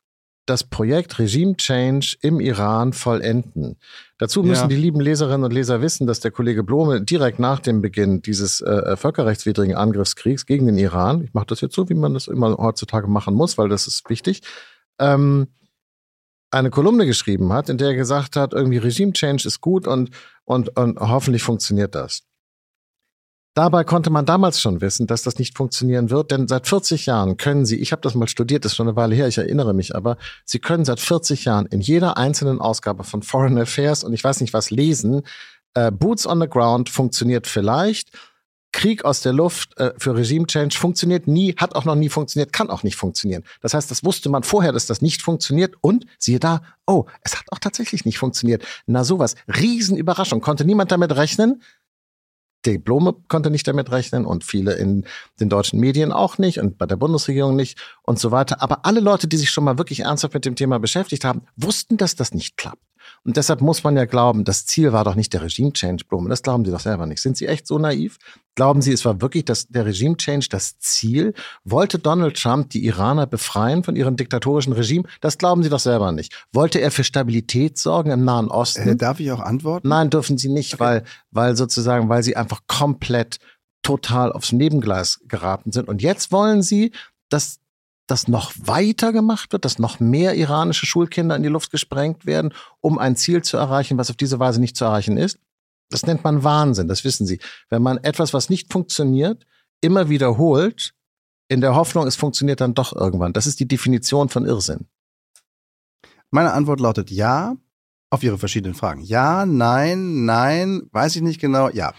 das Projekt Regime Change im Iran vollenden. Dazu müssen Ja. die lieben Leserinnen und Leser wissen, dass der Kollege Blome direkt nach dem Beginn dieses äh, völkerrechtswidrigen Angriffskriegs gegen den Iran, ich mache das jetzt so, wie man das immer heutzutage machen muss, weil das ist wichtig, ähm, eine Kolumne geschrieben hat, in der er gesagt hat, irgendwie Regime Change ist gut und, und, und hoffentlich funktioniert das. Dabei konnte man damals schon wissen, dass das nicht funktionieren wird, denn seit vierzig Jahren können Sie, ich habe das mal studiert, das ist schon eine Weile her, ich erinnere mich, aber Sie können seit vierzig Jahren in jeder einzelnen Ausgabe von Foreign Affairs und ich weiß nicht was lesen, äh, Boots on the Ground funktioniert vielleicht, Krieg aus der Luft äh, für Regime Change funktioniert nie, hat auch noch nie funktioniert, kann auch nicht funktionieren. Das heißt, das wusste man vorher, dass das nicht funktioniert und siehe da, oh, es hat auch tatsächlich nicht funktioniert. Na sowas, Riesenüberraschung, konnte niemand damit rechnen. Der Blome konnte nicht damit rechnen und viele in den deutschen Medien auch nicht und bei der Bundesregierung nicht und so weiter. Aber alle Leute, die sich schon mal wirklich ernsthaft mit dem Thema beschäftigt haben, wussten, dass das nicht klappt. Und deshalb muss man ja glauben, das Ziel war doch nicht der Regime-Change, Blome. Das glauben Sie doch selber nicht. Sind Sie echt so naiv? Glauben Sie, es war wirklich das, der Regime-Change das Ziel? Wollte Donald Trump die Iraner befreien von ihrem diktatorischen Regime? Das glauben Sie doch selber nicht. Wollte er für Stabilität sorgen im Nahen Osten? Äh, darf ich auch antworten? Nein, dürfen Sie nicht, Okay. weil, weil sozusagen, weil Sie einfach komplett total aufs Nebengleis geraten sind. Und jetzt wollen Sie, dass das noch weiter gemacht wird, dass noch mehr iranische Schulkinder in die Luft gesprengt werden, um ein Ziel zu erreichen, was auf diese Weise nicht zu erreichen ist. Das nennt man Wahnsinn, das wissen Sie. Wenn man etwas, was nicht funktioniert, immer wiederholt, in der Hoffnung, es funktioniert dann doch irgendwann. Das ist die Definition von Irrsinn. Meine Antwort lautet ja auf Ihre verschiedenen Fragen. Ja, nein, nein, weiß ich nicht genau, ja.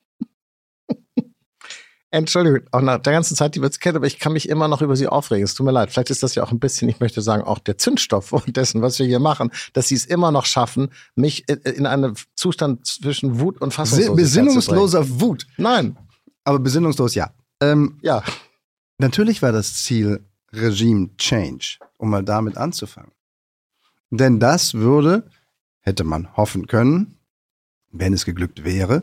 Entschuldigung, auch nach der ganzen Zeit, die wir uns kennen, aber ich kann mich immer noch über Sie aufregen. Es tut mir leid. Vielleicht ist das ja auch ein bisschen, ich möchte sagen, auch der Zündstoff von dessen, was wir hier machen, dass Sie es immer noch schaffen, mich in einen Zustand zwischen Wut und Fassungslosigkeit Besinnungsloser Wut. zu bringen. Nein, Aber besinnungslos, ja. Ähm, ja. Natürlich war das Ziel Regime Change, um mal damit anzufangen. Denn das würde, hätte man hoffen können, wenn es geglückt wäre,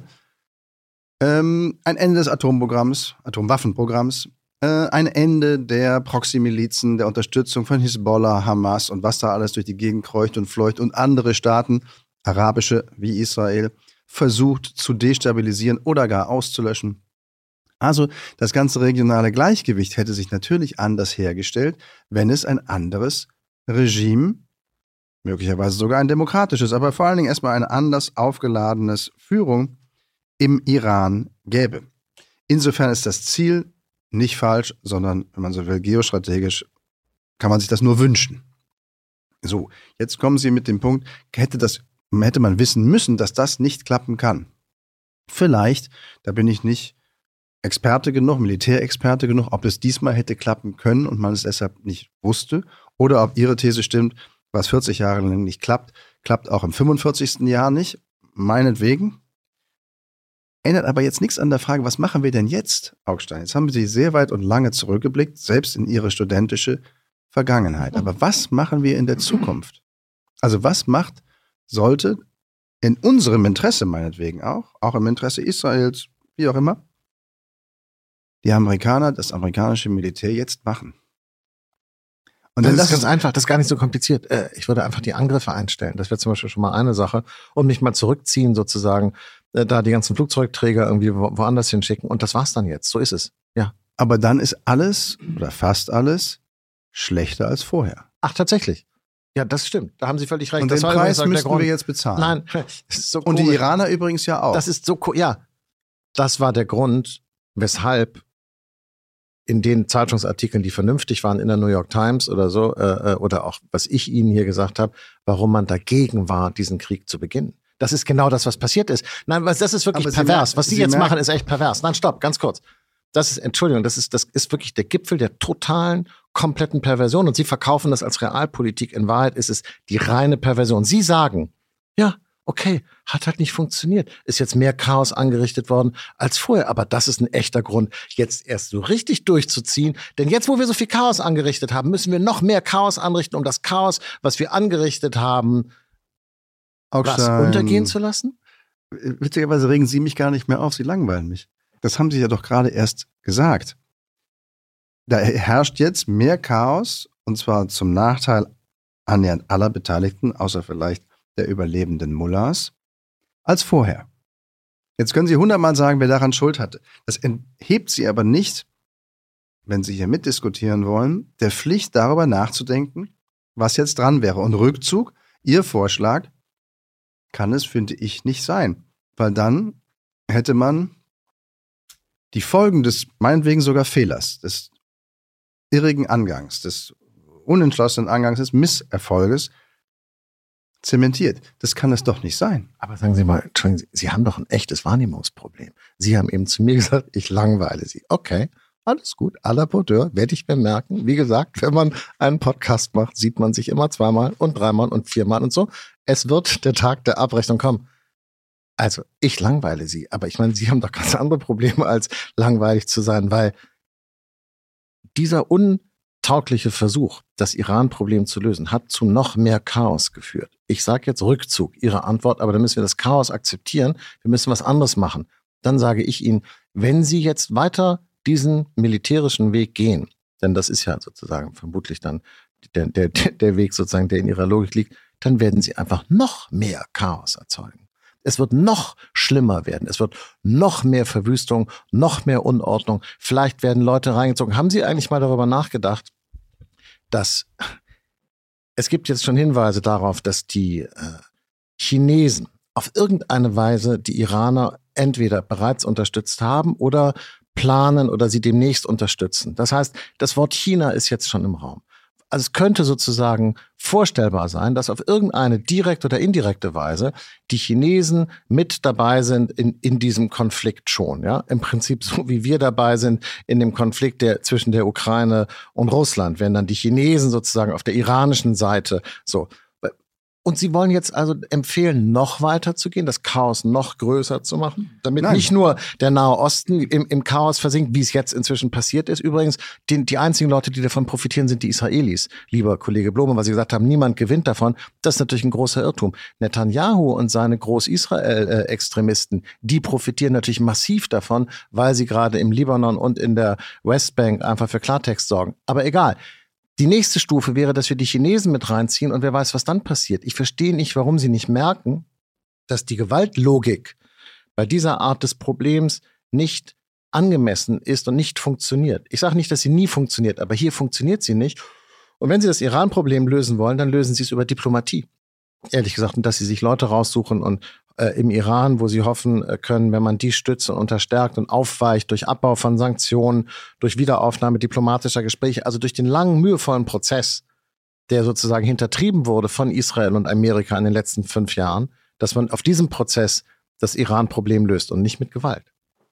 ähm, ein Ende des Atomprogramms, Atomwaffenprogramms, äh, ein Ende der Proxy-Milizen, der Unterstützung von Hisbollah, Hamas und was da alles durch die Gegend kreucht und fleucht und andere Staaten, arabische wie Israel, versucht zu destabilisieren oder gar auszulöschen. Also das ganze regionale Gleichgewicht hätte sich natürlich anders hergestellt, wenn es ein anderes Regime, möglicherweise sogar ein demokratisches, aber vor allen Dingen erstmal eine anders aufgeladenes Führung im Iran gäbe. Insofern ist das Ziel nicht falsch, sondern, wenn man so will, geostrategisch kann man sich das nur wünschen. So, jetzt kommen Sie mit dem Punkt, hätte, das, hätte man wissen müssen, dass das nicht klappen kann. Vielleicht, da bin ich nicht Experte genug, Militärexperte genug, ob es diesmal hätte klappen können und man es deshalb nicht wusste, oder ob Ihre These stimmt, was vierzig Jahre lang nicht klappt, klappt auch im fünfundvierzigsten Jahr nicht, meinetwegen. Ändert aber jetzt nichts an der Frage, was machen wir denn jetzt, Augstein? Jetzt haben Sie sehr weit und lange zurückgeblickt, selbst in Ihre studentische Vergangenheit. Aber was machen wir in der Zukunft? Also was macht, sollte in unserem Interesse meinetwegen auch, auch im Interesse Israels, wie auch immer, die Amerikaner, das amerikanische Militär jetzt machen? Und Das dann ist ganz einfach, das ist gar nicht so kompliziert. Äh, Ich würde einfach die Angriffe einstellen. Das wäre zum Beispiel schon mal eine Sache. Und mich mal zurückziehen sozusagen, äh, da die ganzen Flugzeugträger irgendwie wo- woanders hinschicken. Und das war's dann jetzt. So ist es. Ja. aber dann ist alles oder fast alles schlechter als vorher. Ach, tatsächlich. Ja, das stimmt. Da haben Sie völlig recht. Und das den war übrigens Preis auch der müssten Grund. wir jetzt bezahlen. Nein, das ist so Und die komisch. Iraner übrigens ja auch. Das ist so, ko- ja. Das war der Grund, weshalb in den Zeitungsartikeln, die vernünftig waren in der New York Times oder so, äh, oder auch, was ich Ihnen hier gesagt habe, warum man dagegen war, diesen Krieg zu beginnen. Das ist genau das, was passiert ist. Nein, was, das ist wirklich Aber Sie pervers. merken- was Sie, Sie jetzt merken- machen, ist echt pervers. Nein, stopp, ganz kurz. Das ist, Entschuldigung, das ist, das ist wirklich der Gipfel der totalen, kompletten Perversion. Und Sie verkaufen das als Realpolitik. In Wahrheit ist es die reine Perversion. Sie sagen, ja, okay, hat halt nicht funktioniert. Ist jetzt mehr Chaos angerichtet worden als vorher. Aber das ist ein echter Grund, jetzt erst so richtig durchzuziehen. Denn jetzt, wo wir so viel Chaos angerichtet haben, müssen wir noch mehr Chaos anrichten, um das Chaos, was wir angerichtet haben, was, Augstein, untergehen zu lassen? Witzigerweise regen Sie mich gar nicht mehr auf, Sie langweilen mich. Das haben Sie ja doch gerade erst gesagt. Da herrscht jetzt mehr Chaos, und zwar zum Nachteil annähernd aller Beteiligten, außer vielleicht der überlebenden Mullahs, als vorher. Jetzt können Sie hundertmal sagen, wer daran Schuld hatte. Das enthebt Sie aber nicht, wenn Sie hier mitdiskutieren wollen, der Pflicht darüber nachzudenken, was jetzt dran wäre. Und Rückzug, Ihr Vorschlag, kann es, finde ich, nicht sein. Weil dann hätte man die Folgen des, meinetwegen sogar Fehlers, des irrigen Angangs, des unentschlossenen Angangs, des Misserfolges zementiert. Das kann es doch nicht sein. Aber sagen Sie mal, Entschuldigen Sie, Sie haben doch ein echtes Wahrnehmungsproblem. Sie haben eben zu mir gesagt, ich langweile Sie. Okay, alles gut, à la Porteur, werde ich bemerken. Wie gesagt, wenn man einen Podcast macht, sieht man sich immer zweimal und dreimal und viermal und so. Es wird der Tag der Abrechnung kommen. Also, ich langweile Sie, aber ich meine, Sie haben doch ganz andere Probleme, als langweilig zu sein, weil dieser untaugliche Versuch, das Iran-Problem zu lösen, hat zu noch mehr Chaos geführt. Ich sage jetzt Rückzug, Ihre Antwort, aber dann müssen wir das Chaos akzeptieren, wir müssen was anderes machen. Dann sage ich Ihnen, wenn Sie jetzt weiter diesen militärischen Weg gehen, denn das ist ja sozusagen vermutlich dann der, der, der Weg sozusagen, der in Ihrer Logik liegt, dann werden Sie einfach noch mehr Chaos erzeugen. Es wird noch schlimmer werden. Es wird noch mehr Verwüstung, noch mehr Unordnung. Vielleicht werden Leute reingezogen. Haben Sie eigentlich mal darüber nachgedacht, dass es gibt jetzt schon Hinweise darauf, dass die äh, Chinesen auf irgendeine Weise die Iraner entweder bereits unterstützt haben oder planen oder sie demnächst unterstützen. Das heißt, das Wort China ist jetzt schon im Raum. Also es könnte sozusagen vorstellbar sein, dass auf irgendeine direkte oder indirekte Weise die Chinesen mit dabei sind in, in diesem Konflikt schon. Ja, im Prinzip so wie wir dabei sind in dem Konflikt der, zwischen der Ukraine und Russland, wenn dann die Chinesen sozusagen auf der iranischen Seite so. Und Sie wollen jetzt also empfehlen, noch weiter zu gehen, das Chaos noch größer zu machen, damit Nein. nicht nur der Nahe Osten im, im Chaos versinkt, wie es jetzt inzwischen passiert ist. Übrigens, die, die einzigen Leute, die davon profitieren, sind die Israelis. Lieber Kollege Blome, was Sie gesagt haben, niemand gewinnt davon. Das ist natürlich ein großer Irrtum. Netanyahu und seine Groß-Israel-Extremisten, die profitieren natürlich massiv davon, weil sie gerade im Libanon und in der Westbank einfach für Klartext sorgen. Aber egal. Die nächste Stufe wäre, dass wir die Chinesen mit reinziehen und wer weiß, was dann passiert. Ich verstehe nicht, warum sie nicht merken, dass die Gewaltlogik bei dieser Art des Problems nicht angemessen ist und nicht funktioniert. Ich sage nicht, dass sie nie funktioniert, aber hier funktioniert sie nicht. Und wenn sie das Iran-Problem lösen wollen, dann lösen sie es über Diplomatie. Ehrlich gesagt, und dass sie sich Leute raussuchen und äh, im Iran, wo sie hoffen äh, können, wenn man die stützt und unterstärkt und aufweicht durch Abbau von Sanktionen, durch Wiederaufnahme diplomatischer Gespräche, also durch den langen, mühevollen Prozess, der sozusagen hintertrieben wurde von Israel und Amerika in den letzten fünf Jahren, dass man auf diesem Prozess das Iran-Problem löst und nicht mit Gewalt.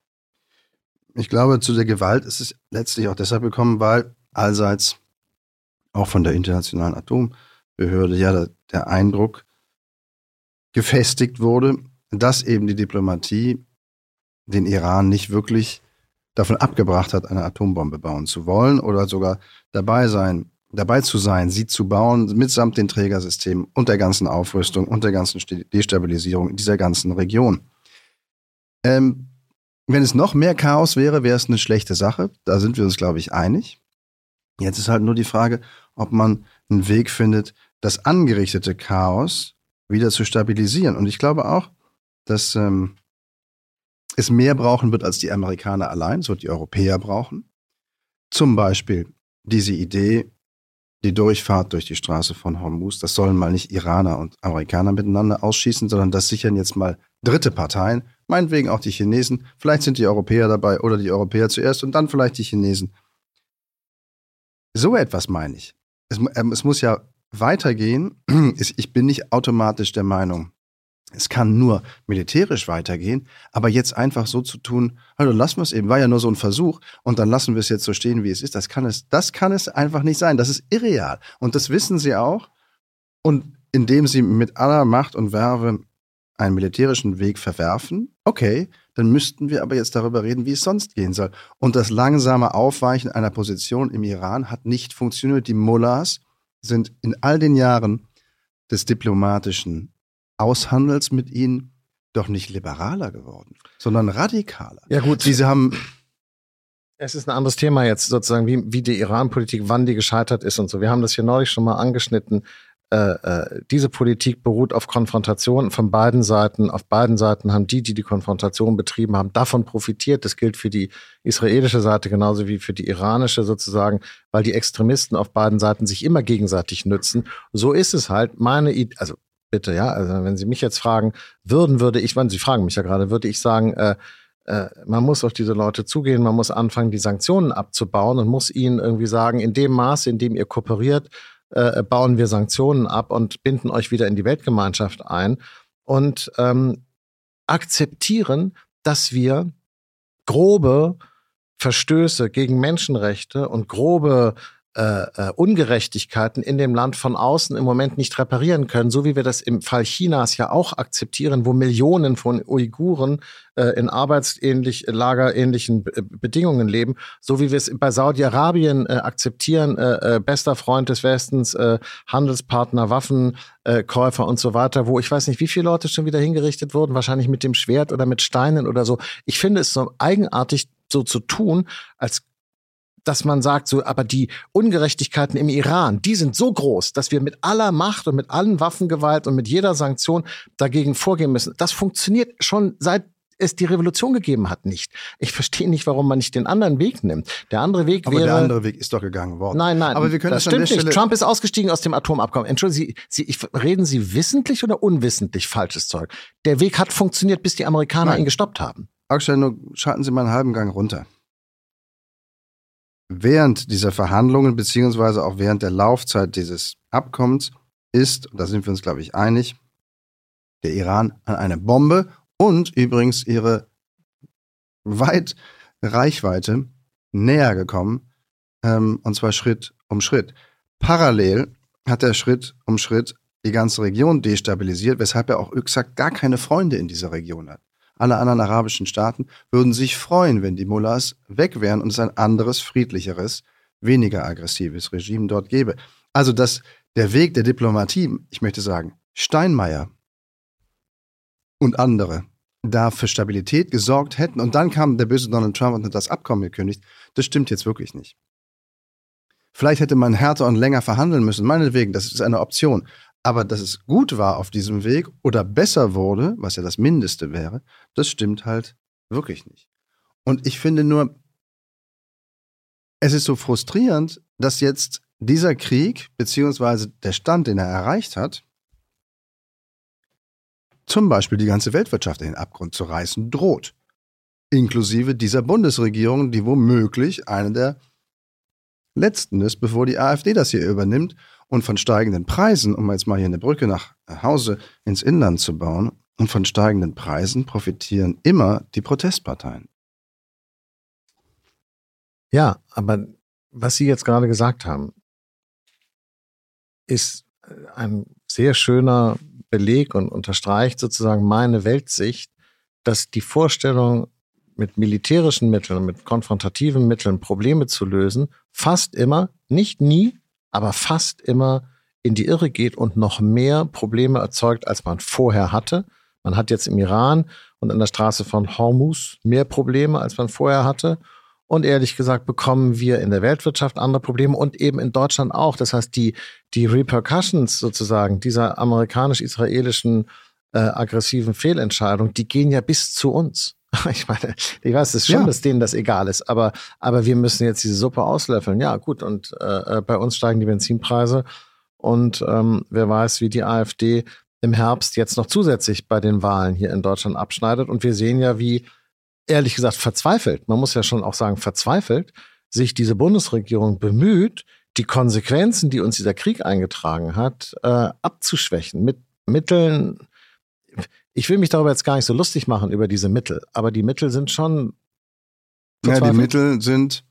Ich glaube, zu der Gewalt ist es letztlich auch deshalb gekommen, weil allseits auch von der Internationalen Atombehörde ja der, der Eindruck gefestigt wurde, dass eben die Diplomatie den Iran nicht wirklich davon abgebracht hat, eine Atombombe bauen zu wollen oder sogar dabei sein, dabei zu sein, sie zu bauen, mitsamt den Trägersystemen und der ganzen Aufrüstung und der ganzen Destabilisierung in dieser ganzen Region. Ähm, wenn es noch mehr Chaos wäre, wäre es eine schlechte Sache. Da sind wir uns, glaube ich, einig. Jetzt ist halt nur die Frage, ob man einen Weg findet, das angerichtete Chaos wieder zu stabilisieren. Und ich glaube auch, dass ähm, es mehr brauchen wird als die Amerikaner allein. Es wird die Europäer brauchen. Zum Beispiel diese Idee, die Durchfahrt durch die Straße von Hormuz, das sollen mal nicht Iraner und Amerikaner miteinander ausschießen, sondern das sichern jetzt mal dritte Parteien, meinetwegen auch die Chinesen. Vielleicht sind die Europäer dabei oder die Europäer zuerst und dann vielleicht die Chinesen. So etwas meine ich. Es, ähm, es muss ja weitergehen. Ich bin nicht automatisch der Meinung, es kann nur militärisch weitergehen, aber jetzt einfach so zu tun, also lassen wir es eben, war ja nur so ein Versuch und dann lassen wir es jetzt so stehen, wie es ist, das kann es, das kann es einfach nicht sein, das ist irreal und das wissen sie auch und indem sie mit aller Macht und Werbe einen militärischen Weg verwerfen, okay, dann müssten wir aber jetzt darüber reden, wie es sonst gehen soll und das langsame Aufweichen einer Position im Iran hat nicht funktioniert, die Mullahs sind in all den Jahren des diplomatischen Aushandels mit ihnen doch nicht liberaler geworden, sondern radikaler. Ja gut, Sie haben es ist ein anderes Thema jetzt sozusagen, wie, wie die Iran-Politik, wann die gescheitert ist und so. Wir haben das hier neulich schon mal angeschnitten. Äh, äh, diese Politik beruht auf Konfrontation von beiden Seiten. Auf beiden Seiten haben die, die die Konfrontation betrieben haben, davon profitiert. Das gilt für die israelische Seite genauso wie für die iranische sozusagen, weil die Extremisten auf beiden Seiten sich immer gegenseitig nützen. So ist es halt. Meine Idee, also bitte, ja, also wenn Sie mich jetzt fragen würden, würde ich, wenn Sie fragen mich ja gerade, würde ich sagen, äh, äh, man muss auf diese Leute zugehen, man muss anfangen, die Sanktionen abzubauen und muss ihnen irgendwie sagen, in dem Maße, in dem ihr kooperiert, Äh, bauen wir Sanktionen ab und binden euch wieder in die Weltgemeinschaft ein und ähm, akzeptieren, dass wir grobe Verstöße gegen Menschenrechte und grobe äh, äh, Ungerechtigkeiten in dem Land von außen im Moment nicht reparieren können, so wie wir das im Fall Chinas ja auch akzeptieren, wo Millionen von Uiguren äh, in arbeitsähnlich, lagerähnlichen Be- Bedingungen leben, so wie wir es bei Saudi-Arabien äh, akzeptieren, äh, äh, bester Freund des Westens, äh, Handelspartner, Waffenkäufer äh, und so weiter, wo ich weiß nicht, wie viele Leute schon wieder hingerichtet wurden, wahrscheinlich mit dem Schwert oder mit Steinen oder so. Ich finde es so eigenartig, so zu tun, als dass man sagt, so, aber die Ungerechtigkeiten im Iran, die sind so groß, dass wir mit aller Macht und mit allen Waffengewalt und mit jeder Sanktion dagegen vorgehen müssen. Das funktioniert schon seit es die Revolution gegeben hat nicht. Ich verstehe nicht, warum man nicht den anderen Weg nimmt. Der andere Weg aber wäre... Aber der andere Weg ist doch gegangen worden. Nein, nein, aber wir können das das stimmt nicht. Trump ist ausgestiegen aus dem Atomabkommen. Entschuldigen Sie, Sie ich, reden Sie wissentlich oder unwissentlich falsches Zeug? Der Weg hat funktioniert, bis die Amerikaner Nein. ihn gestoppt haben. Augstein, nur schalten Sie mal einen halben Gang runter. Während dieser Verhandlungen, beziehungsweise auch während der Laufzeit dieses Abkommens, ist, und da sind wir uns, glaube ich, einig, der Iran an eine Bombe und übrigens ihre weit Reichweite näher gekommen, ähm, und zwar Schritt um Schritt. Parallel hat er Schritt um Schritt die ganze Region destabilisiert, weshalb er auch exakt gar keine Freunde in dieser Region hat. Alle anderen arabischen Staaten würden sich freuen, wenn die Mullahs weg wären und es ein anderes, friedlicheres, weniger aggressives Regime dort gäbe. Also dass der Weg der Diplomatie, ich möchte sagen, Steinmeier und andere da für Stabilität gesorgt hätten und dann kam der böse Donald Trump und hat das Abkommen gekündigt, das stimmt jetzt wirklich nicht. Vielleicht hätte man härter und länger verhandeln müssen, meinetwegen, das ist eine Option. Aber dass es gut war auf diesem Weg oder besser wurde, was ja das Mindeste wäre, das stimmt halt wirklich nicht. Und ich finde nur, es ist so frustrierend, dass jetzt dieser Krieg, beziehungsweise der Stand, den er erreicht hat, zum Beispiel die ganze Weltwirtschaft in den Abgrund zu reißen droht. Inklusive dieser Bundesregierung, die womöglich eine der letzten ist, bevor die AfD das hier übernimmt. Und von steigenden Preisen, um jetzt mal hier eine Brücke nach Hause ins Inland zu bauen, und von steigenden Preisen profitieren immer die Protestparteien. Ja, aber was Sie jetzt gerade gesagt haben, ist ein sehr schöner Beleg und unterstreicht sozusagen meine Weltsicht, dass die Vorstellung, mit militärischen Mitteln, mit konfrontativen Mitteln Probleme zu lösen, fast immer, nicht nie, aber fast immer in die Irre geht und noch mehr Probleme erzeugt, als man vorher hatte. Man hat jetzt im Iran und an der Straße von Hormuz mehr Probleme, als man vorher hatte. Und ehrlich gesagt bekommen wir in der Weltwirtschaft andere Probleme und eben in Deutschland auch. Das heißt, die, die Repercussions sozusagen dieser amerikanisch-israelischen äh, aggressiven Fehlentscheidung, die gehen ja bis zu uns. Ich meine, ich weiß, es ist schon, ja, dass denen das egal ist, aber, aber wir müssen jetzt diese Suppe auslöffeln. Ja, gut, und äh, bei uns steigen die Benzinpreise und ähm, wer weiß, wie die AfD im Herbst jetzt noch zusätzlich bei den Wahlen hier in Deutschland abschneidet. Und wir sehen ja, wie, ehrlich gesagt, verzweifelt, man muss ja schon auch sagen, verzweifelt, sich diese Bundesregierung bemüht, die Konsequenzen, die uns dieser Krieg eingetragen hat, äh, abzuschwächen mit Mitteln. Ich will mich darüber jetzt gar nicht so lustig machen über diese Mittel, aber die Mittel sind schon... Ja, die Mittel sind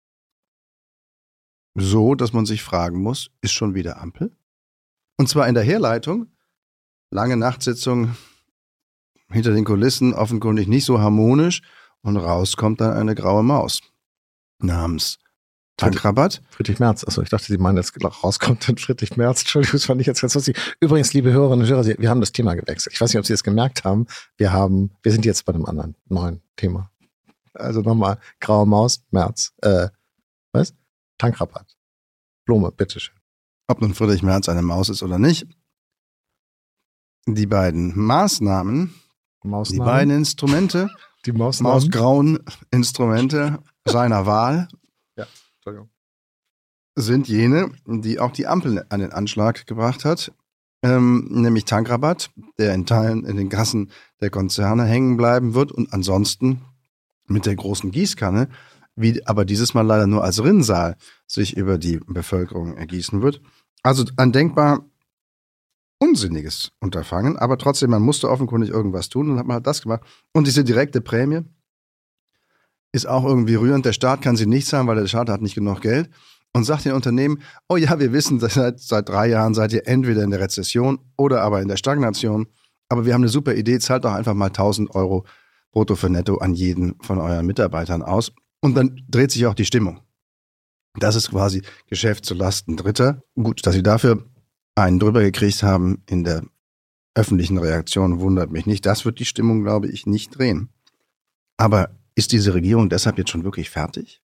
so, dass man sich fragen muss, ist schon wieder Ampel? Und zwar in der Herleitung, lange Nachtsitzung hinter den Kulissen, offenkundig nicht so harmonisch und raus kommt dann eine graue Maus namens Tankrabatt. Friedrich Merz, achso, ich dachte, Sie meinen jetzt rauskommt dann Friedrich Merz. Entschuldigung, das fand ich jetzt ganz lustig. Übrigens, liebe Hörerinnen und Hörer, wir haben das Thema gewechselt. Ich weiß nicht, ob Sie das gemerkt haben. Wir haben, wir sind jetzt bei einem anderen neuen Thema. Also nochmal, graue Maus, Merz, äh, was? Tankrabatt. Blume, bitteschön. ob nun Friedrich Merz eine Maus ist oder nicht. Die beiden Maßnahmen, Mausnamen? die beiden Instrumente, Die Mausnamen? mausgrauen Instrumente seiner Wahl Ja, Entschuldigung. sind jene, die auch die Ampel an den Anschlag gebracht hat, ähm, nämlich Tankrabatt, der in Teilen in den Kassen der Konzerne hängen bleiben wird und ansonsten mit der großen Gießkanne, wie aber dieses Mal leider nur als Rinnsal sich über die Bevölkerung ergießen wird. Also ein denkbar unsinniges Unterfangen, aber trotzdem, man musste offenkundig irgendwas tun und hat man halt das gemacht. Und diese direkte Prämie ist auch irgendwie rührend. Der Staat kann sie nicht zahlen, weil der Staat hat nicht genug Geld und sagt den Unternehmen, oh ja, wir wissen, seit, seit drei Jahren seid ihr entweder in der Rezession oder aber in der Stagnation, aber wir haben eine super Idee, zahlt doch einfach mal tausend Euro brutto für netto an jeden von euren Mitarbeitern aus und dann dreht sich auch die Stimmung. Das ist quasi Geschäft zulasten Dritter. Gut, dass sie dafür einen drüber gekriegt haben in der öffentlichen Reaktion, wundert mich nicht. Das wird die Stimmung, glaube ich, nicht drehen. Aber ist diese Regierung deshalb jetzt schon wirklich fertig?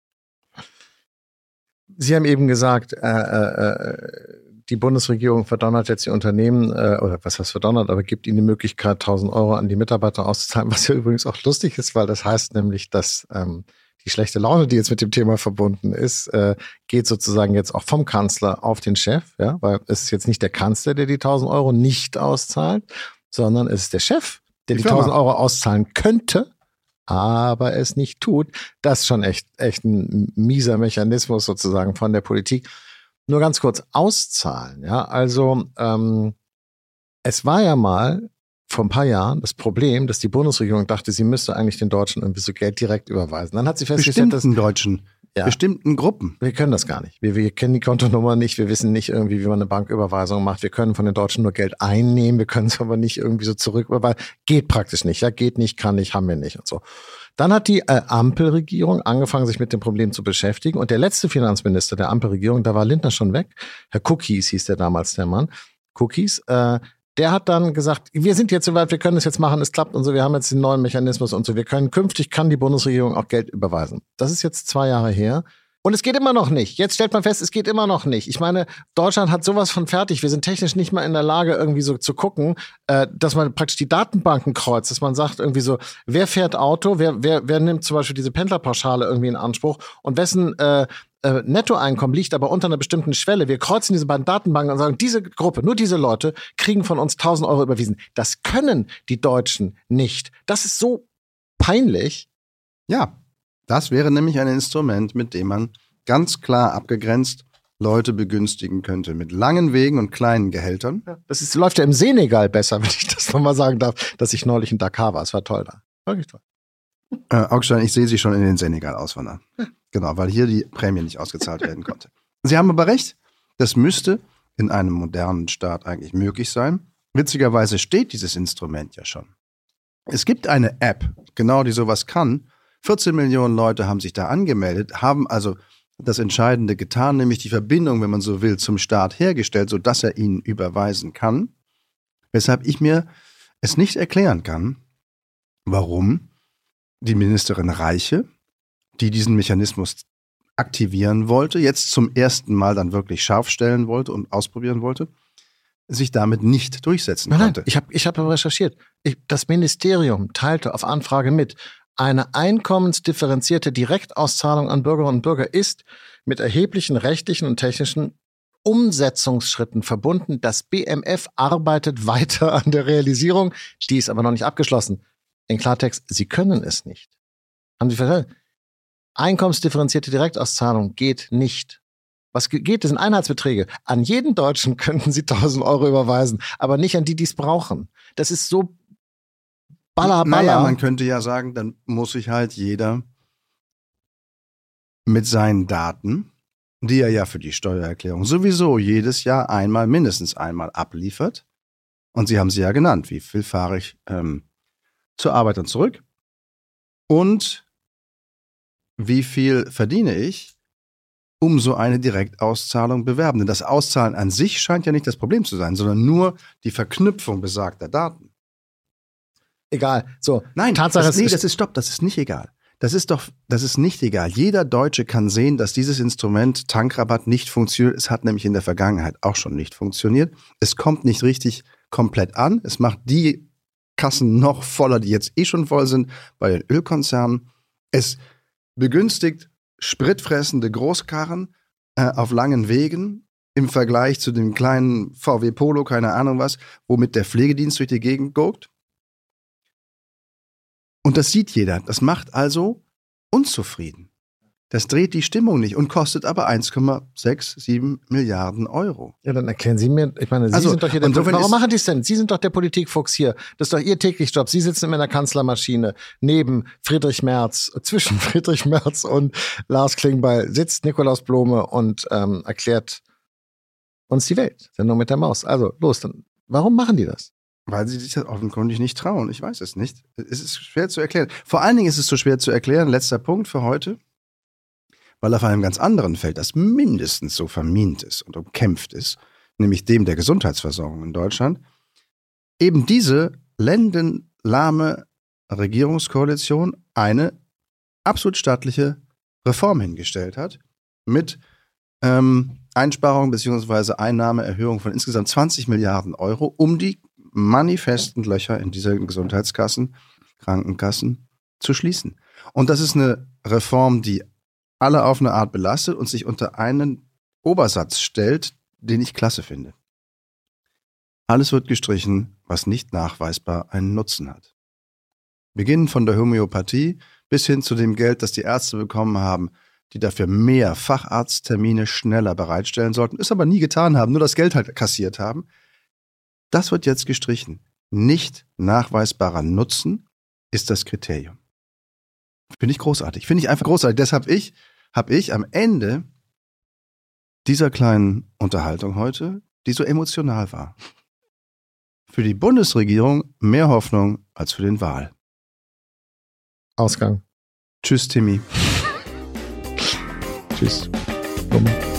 Sie haben eben gesagt, äh, äh, die Bundesregierung verdonnert jetzt die Unternehmen, äh, oder was heißt verdonnert, aber gibt ihnen die Möglichkeit, tausend Euro an die Mitarbeiter auszuzahlen, was ja übrigens auch lustig ist, weil das heißt nämlich, dass ähm, die schlechte Laune, die jetzt mit dem Thema verbunden ist, äh, geht sozusagen jetzt auch vom Kanzler auf den Chef, ja, weil es ist jetzt nicht der Kanzler, der die tausend Euro nicht auszahlt, sondern es ist der Chef, der die, die tausend Euro auszahlen könnte, aber es nicht tut. Das ist schon echt, echt ein mieser Mechanismus sozusagen von der Politik. Nur ganz kurz, auszahlen, ja, also ähm, es war ja mal vor ein paar Jahren das Problem, dass die Bundesregierung dachte, sie müsste eigentlich den Deutschen irgendwie so Geld direkt überweisen. Dann hat sie festgestellt, bestimmten dass Deutschen, ja, bestimmten Gruppen. Wir können das gar nicht. Wir, wir kennen die Kontonummer nicht. Wir wissen nicht irgendwie, wie man eine Banküberweisung macht. Wir können von den Deutschen nur Geld einnehmen. Wir können es aber nicht irgendwie so zurücküberweisen. Geht praktisch nicht. Ja, geht nicht, kann nicht, haben wir nicht und so. Dann hat die äh, Ampelregierung angefangen, sich mit dem Problem zu beschäftigen. Und der letzte Finanzminister der Ampelregierung, da war Lindner schon weg. Herr Cookies hieß der damals, der Mann. Cookies, äh, der hat dann gesagt, wir sind jetzt soweit, wir können das jetzt machen, es klappt und so, wir haben jetzt den neuen Mechanismus und so, wir können künftig, kann die Bundesregierung auch Geld überweisen. Das ist jetzt zwei Jahre her. Und es geht immer noch nicht. Jetzt stellt man fest, es geht immer noch nicht. Ich meine, Deutschland hat sowas von fertig. Wir sind technisch nicht mal in der Lage, irgendwie so zu gucken, äh, dass man praktisch die Datenbanken kreuzt, dass man sagt irgendwie so, wer fährt Auto, wer, wer, wer nimmt zum Beispiel diese Pendlerpauschale irgendwie in Anspruch und wessen äh, äh, Nettoeinkommen liegt aber unter einer bestimmten Schwelle. Wir kreuzen diese beiden Datenbanken und sagen, diese Gruppe, nur diese Leute kriegen von uns tausend Euro überwiesen. Das können die Deutschen nicht. Das ist so peinlich. Ja. Das wäre nämlich ein Instrument, mit dem man ganz klar abgegrenzt Leute begünstigen könnte. Mit langen Wegen und kleinen Gehältern. Ja, das ist, läuft ja im Senegal besser, wenn ich das nochmal sagen darf, dass ich neulich in Dakar war. Es war toll da. Wirklich toll. Äh, Augstein, ich sehe Sie schon in den Senegal auswandern. Ja. Genau, weil hier die Prämie nicht ausgezahlt werden konnte. Sie haben aber recht. Das müsste in einem modernen Staat eigentlich möglich sein. Witzigerweise steht dieses Instrument ja schon. Es gibt eine App, genau die sowas kann. vierzehn Millionen Leute haben sich da angemeldet, haben also das Entscheidende getan, nämlich die Verbindung, wenn man so will, zum Staat hergestellt, sodass er ihnen überweisen kann. Weshalb ich mir es nicht erklären kann, warum die Ministerin Reiche, die diesen Mechanismus aktivieren wollte, jetzt zum ersten Mal dann wirklich scharf stellen wollte und ausprobieren wollte, sich damit nicht durchsetzen nein, konnte. Nein, ich habe ich hab recherchiert. Ich, das Ministerium teilte auf Anfrage mit, eine einkommensdifferenzierte Direktauszahlung an Bürgerinnen und Bürger ist mit erheblichen rechtlichen und technischen Umsetzungsschritten verbunden. Das B M F arbeitet weiter an der Realisierung, die ist aber noch nicht abgeschlossen. In Klartext, sie können es nicht. Haben Sie verstanden? Einkommensdifferenzierte Direktauszahlung geht nicht. Was geht? Das sind Einheitsbeträge. An jeden Deutschen könnten Sie tausend Euro überweisen, aber nicht an die, die es brauchen. Das ist so Baller, Baller. Naja, man könnte ja sagen, dann muss sich halt jeder mit seinen Daten, die er ja für die Steuererklärung sowieso jedes Jahr einmal, mindestens einmal abliefert, und Sie haben sie ja genannt, wie viel fahre ich ähm, zur Arbeit und zurück und wie viel verdiene ich, um so eine Direktauszahlung bewerben. Denn das Auszahlen an sich scheint ja nicht das Problem zu sein, sondern nur die Verknüpfung besagter Daten. Egal. So, Nein, Tatsache das, nee, ist, das ist stopp, das ist nicht egal. Das ist doch, das ist nicht egal. Jeder Deutsche kann sehen, dass dieses Instrument Tankrabatt nicht funktioniert. Es hat nämlich in der Vergangenheit auch schon nicht funktioniert. Es kommt nicht richtig komplett an. Es macht die Kassen noch voller, die jetzt eh schon voll sind bei den Ölkonzernen. Es begünstigt spritfressende Großkarren äh, auf langen Wegen im Vergleich zu dem kleinen V W Polo, keine Ahnung was, womit der Pflegedienst durch die Gegend guckt. Und das sieht jeder. Das macht also unzufrieden. Das dreht die Stimmung nicht und kostet aber eins Komma siebenundsechzig Milliarden Euro. Ja, dann erklären Sie mir, ich meine, Sie Also, sind doch hier der und so, Warum wenn es- machen die es denn? Sie sind doch der Politikfuchs hier. Das ist doch Ihr täglich Job. Sie sitzen immer in der Kanzlermaschine. Neben Friedrich Merz, zwischen Friedrich Merz und Lars Klingbeil sitzt Nikolaus Blome und ähm, erklärt uns die Welt. Sendung mit der Maus. Also, los, dann. Warum machen die das? Weil sie sich das offenkundig nicht trauen. Ich weiß es nicht. Es ist schwer zu erklären. Vor allen Dingen ist es so schwer zu erklären, letzter Punkt für heute, weil auf einem ganz anderen Feld, das mindestens so vermint ist und umkämpft ist, nämlich dem der Gesundheitsversorgung in Deutschland, eben diese lendenlahme Regierungskoalition eine absolut staatliche Reform hingestellt hat mit ähm, Einsparung bzw. Einnahmeerhöhung von insgesamt zwanzig Milliarden Euro, um die manifesten Löcher in diesen Gesundheitskassen, Krankenkassen zu schließen. Und das ist eine Reform, die alle auf eine Art belastet und sich unter einen Obersatz stellt, den ich klasse finde. Alles wird gestrichen, was nicht nachweisbar einen Nutzen hat. Beginnend von der Homöopathie bis hin zu dem Geld, das die Ärzte bekommen haben, die dafür mehr Facharzttermine schneller bereitstellen sollten, es aber nie getan haben, nur das Geld halt kassiert haben. Das wird jetzt gestrichen. Nicht nachweisbarer Nutzen ist das Kriterium. Finde ich großartig. Finde ich einfach großartig. Deshalb ich, habe ich am Ende dieser kleinen Unterhaltung heute, die so emotional war, für die Bundesregierung mehr Hoffnung als für den Wahl. Ausgang. Tschüss, Timmy. Tschüss. Blome.